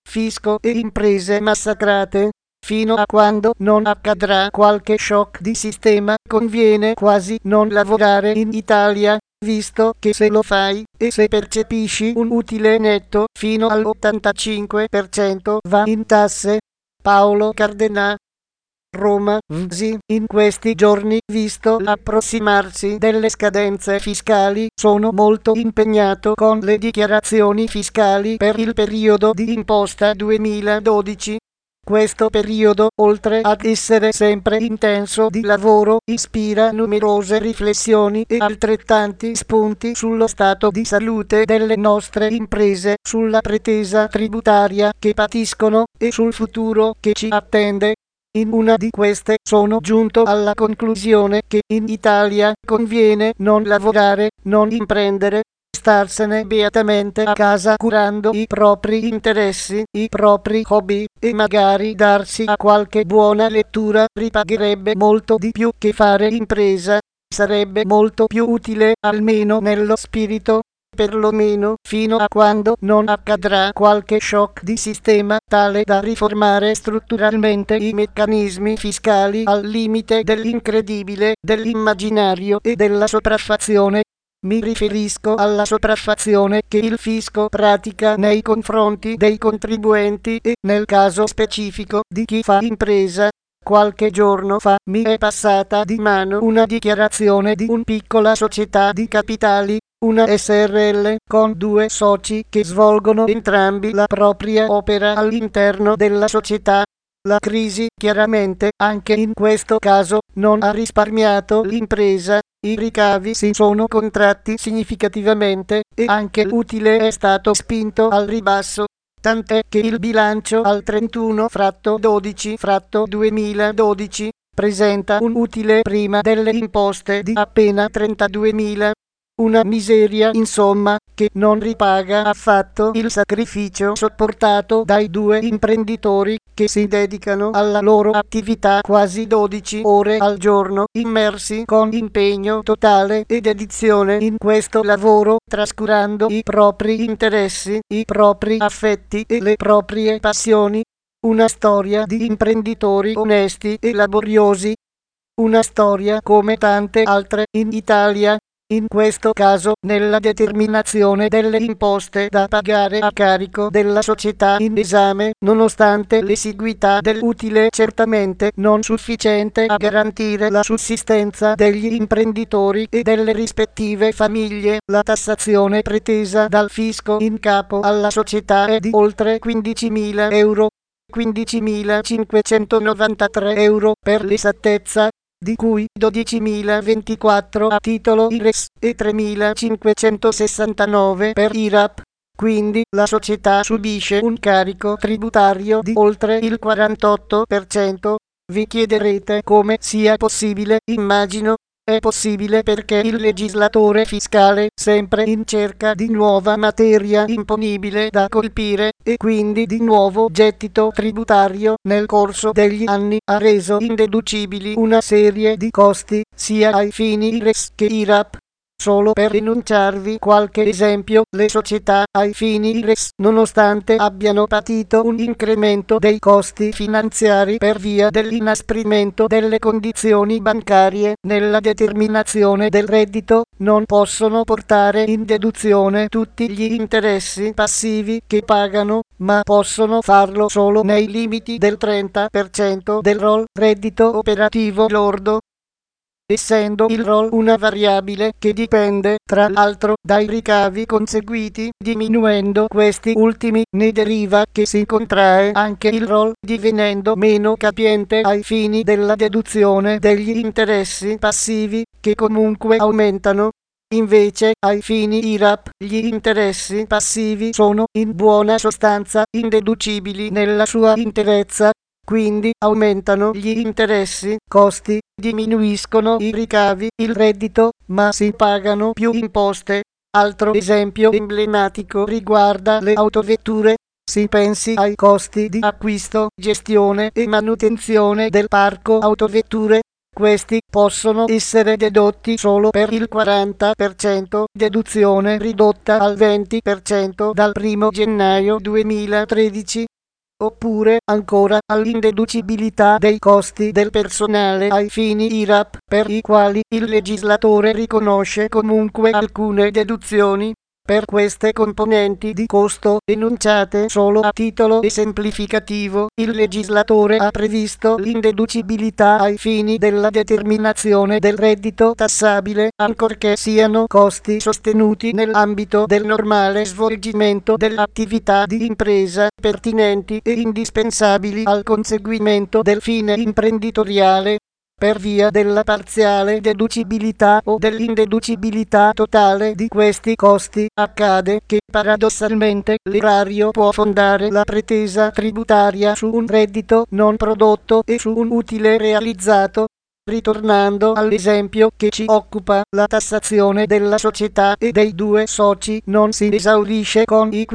fisco e imprese massacrate. Fino a quando non accadrà qualche shock di sistema, conviene quasi non lavorare in Italia, visto che se lo fai, e se percepisci un utile netto fino all'85% va in tasse. Paolo Cardenà, Roma, VSI. In questi giorni, visto l'approssimarsi delle scadenze fiscali, sono molto impegnato con le dichiarazioni fiscali per il periodo di imposta 2012. Questo periodo, oltre ad essere sempre intenso di lavoro, ispira numerose riflessioni e altrettanti spunti sullo stato di salute delle nostre imprese, sulla pretesa tributaria che patiscono e sul futuro che ci attende. In una di queste sono giunto alla conclusione che in Italia conviene non lavorare, non imprendere, starsene beatamente a casa curando i propri interessi, i propri hobby, e magari darsi a qualche buona lettura ripagherebbe molto di più che fare impresa, sarebbe molto più utile almeno nello spirito, perlomeno fino a quando non accadrà qualche shock di sistema tale da riformare strutturalmente i meccanismi fiscali al limite dell'incredibile, dell'immaginario e della sopraffazione. Mi riferisco alla sopraffazione che il fisco pratica nei confronti dei contribuenti e, nel caso specifico, di chi fa impresa. Qualche giorno fa mi è passata di mano una dichiarazione di una piccola società di capitali, una SRL, con due soci che svolgono entrambi la propria opera all'interno della società. La crisi, chiaramente, anche in questo caso, non ha risparmiato l'impresa. I ricavi si sono contratti significativamente e anche l'utile è stato spinto al ribasso, tant'è che il bilancio al 31/12/2012 presenta un utile prima delle imposte di appena 32.000. Una miseria, insomma, che non ripaga affatto il sacrificio sopportato dai due imprenditori che si dedicano alla loro attività quasi 12 ore al giorno, immersi con impegno totale e dedizione in questo lavoro, trascurando i propri interessi, i propri affetti e le proprie passioni. Una storia di imprenditori onesti e laboriosi. Una storia come tante altre in Italia. In questo caso, nella determinazione delle imposte da pagare a carico della società in esame, nonostante l'esiguità dell'utile certamente non sufficiente a garantire la sussistenza degli imprenditori e delle rispettive famiglie, la tassazione pretesa dal fisco in capo alla società è di oltre 15.000 euro, 15.593 euro per l'esattezza, di cui 12.024 a titolo IRES e 3.569 per IRAP. Quindi la società subisce un carico tributario di oltre il 48%. Vi chiederete come sia possibile. Immagino è possibile perché il legislatore fiscale, sempre in cerca di nuova materia imponibile da colpire e quindi di nuovo gettito tributario, nel corso degli anni ha reso indeducibili una serie di costi, sia ai fini IRES che IRAP. Solo per enunciarvi qualche esempio, le società ai fini IRES, nonostante abbiano patito un incremento dei costi finanziari per via dell'inasprimento delle condizioni bancarie nella determinazione del reddito, non possono portare in deduzione tutti gli interessi passivi che pagano, ma possono farlo solo nei limiti del 30% del ROL, reddito operativo lordo. Essendo il ROL una variabile che dipende, tra l'altro, dai ricavi conseguiti, diminuendo questi ultimi, ne deriva che si contrae anche il ROL, divenendo meno capiente ai fini della deduzione degli interessi passivi, che comunque aumentano. Invece, ai fini IRAP, gli interessi passivi sono, in buona sostanza, indeducibili nella sua interezza. Quindi aumentano gli interessi, costi, diminuiscono i ricavi, il reddito, ma si pagano più imposte. Altro esempio emblematico riguarda le autovetture. Si pensi ai costi di acquisto, gestione e manutenzione del parco autovetture. Questi possono essere dedotti solo per il 40%, deduzione ridotta al 20% dal 1 gennaio 2013. oppure ancora all'indeducibilità dei costi del personale ai fini IRAP, per i quali il legislatore riconosce comunque alcune deduzioni. Per queste componenti di costo, enunciate solo a titolo esemplificativo, il legislatore ha previsto l'indeducibilità ai fini della determinazione del reddito tassabile, ancorché siano costi sostenuti nell'ambito del normale svolgimento dell'attività di impresa, pertinenti e indispensabili al conseguimento del fine imprenditoriale. Per via della parziale deducibilità o dell'indeducibilità totale di questi costi, accade che paradossalmente l'erario può fondare la pretesa tributaria su un reddito non prodotto e su un utile realizzato. Ritornando all'esempio che ci occupa, la tassazione della società e dei due soci non si esaurisce con i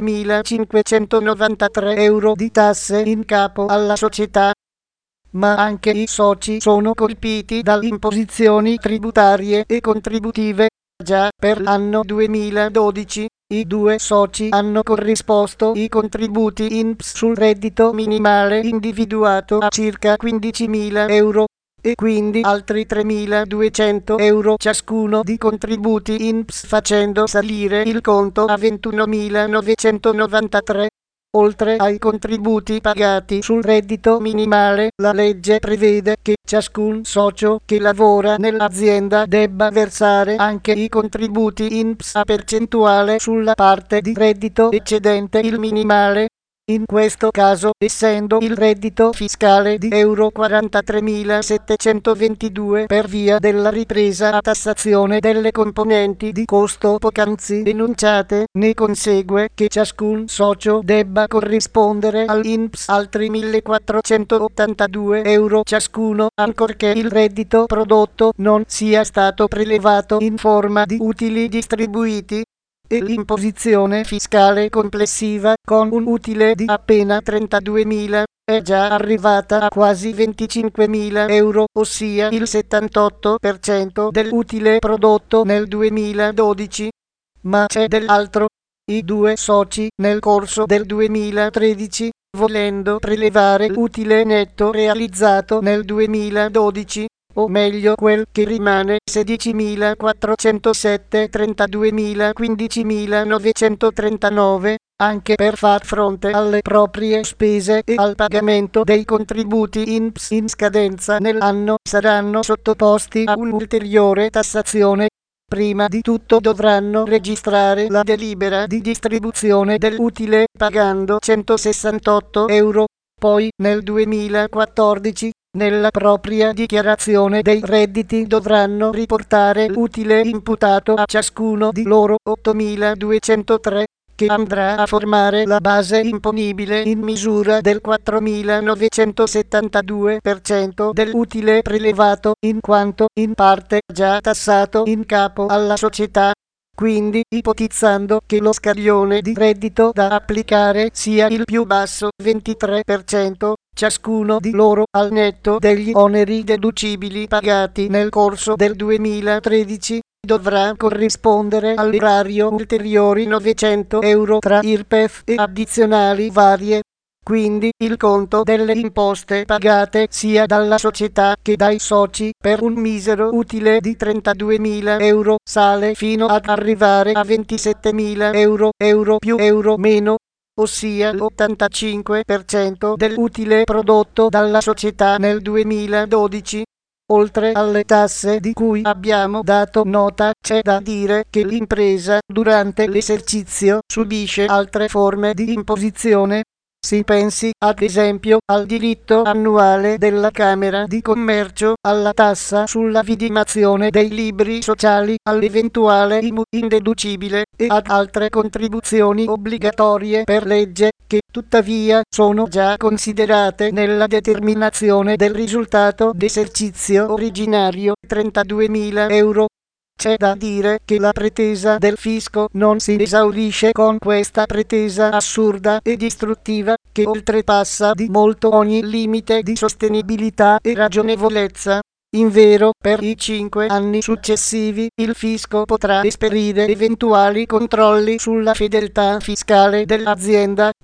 15.593 euro di tasse in capo alla società, ma anche i soci sono colpiti da imposizioni tributarie e contributive. Già per l'anno 2012 i due soci hanno corrisposto i contributi INPS sul reddito minimale individuato a circa 15.000 euro e quindi altri 3.200 euro ciascuno di contributi INPS, facendo salire il conto a 21.993. Oltre ai contributi pagati sul reddito minimale, la legge prevede che ciascun socio che lavora nell'azienda debba versare anche i contributi INPS a percentuale sulla parte di reddito eccedente il minimale. In questo caso, essendo il reddito fiscale di euro 43.722 per via della ripresa a tassazione delle componenti di costo poc'anzi enunciate, ne consegue che ciascun socio debba corrispondere all'INPS altri 1.482 euro ciascuno, ancorché il reddito prodotto non sia stato prelevato in forma di utili distribuiti, e l'imposizione fiscale complessiva, con un utile di appena 32.000, è già arrivata a quasi 25.000 euro, ossia il 78% dell'utile prodotto nel 2012. Ma c'è dell'altro. I due soci, nel corso del 2013, volendo prelevare l'utile netto realizzato nel 2012, o meglio quel che rimane, 16.407, 32.000, 15.939, anche per far fronte alle proprie spese e al pagamento dei contributi INPS in scadenza nell'anno, saranno sottoposti a un'ulteriore tassazione. Prima di tutto dovranno registrare la delibera di distribuzione dell'utile pagando 168 euro, poi nel 2014 nella propria dichiarazione dei redditi dovranno riportare l'utile imputato a ciascuno di loro 8.203, che andrà a formare la base imponibile in misura del 4.972% dell'utile prelevato, in quanto in parte già tassato in capo alla società. Quindi, ipotizzando che lo scaglione di reddito da applicare sia il più basso 23%, ciascuno di loro al netto degli oneri deducibili pagati nel corso del 2013 dovrà corrispondere all'erario ulteriori 900 euro tra IRPEF e addizionali varie. Quindi il conto delle imposte pagate sia dalla società che dai soci per un misero utile di 32.000 euro sale fino ad arrivare a 27.000 euro più euro meno, ossia l'85% dell'utile prodotto dalla società nel 2012. Oltre alle tasse di cui abbiamo dato nota, c'è da dire che l'impresa durante l'esercizio subisce altre forme di imposizione. Si pensi, ad esempio, al diritto annuale della Camera di Commercio, alla tassa sulla vidimazione dei libri sociali, all'eventuale IMU indeducibile e ad altre contribuzioni obbligatorie per legge, che tuttavia sono già considerate nella determinazione del risultato d'esercizio originario, 32.000 euro. C'è da dire che la pretesa del fisco non si esaurisce con questa pretesa assurda e distruttiva, che oltrepassa di molto ogni limite di sostenibilità e ragionevolezza. Invero, per i 5 anni successivi, il fisco potrà esperire eventuali controlli sulla fedeltà fiscale dell'azienda,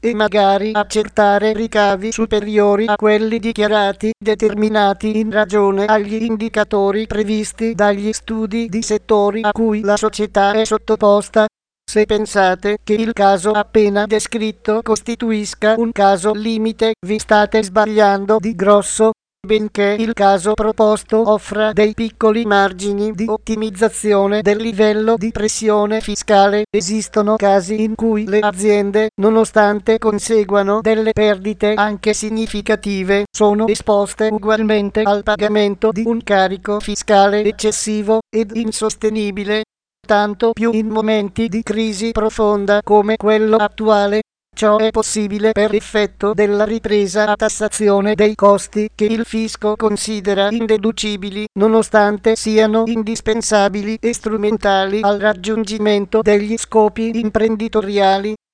e magari accertare ricavi superiori a quelli dichiarati, determinati in ragione agli indicatori previsti dagli studi di settori a cui la società è sottoposta. Se pensate che il caso appena descritto costituisca un caso limite, vi state sbagliando di grosso. Benché il caso proposto offra dei piccoli margini di ottimizzazione del livello di pressione fiscale, esistono casi in cui le aziende, nonostante conseguano delle perdite anche significative, sono esposte ugualmente al pagamento di un carico fiscale eccessivo ed insostenibile, tanto più in momenti di crisi profonda come quello attuale. Ciò è possibile per effetto della ripresa a tassazione dei costi che il fisco considera indeducibili, nonostante siano indispensabili e strumentali al raggiungimento degli scopi imprenditoriali.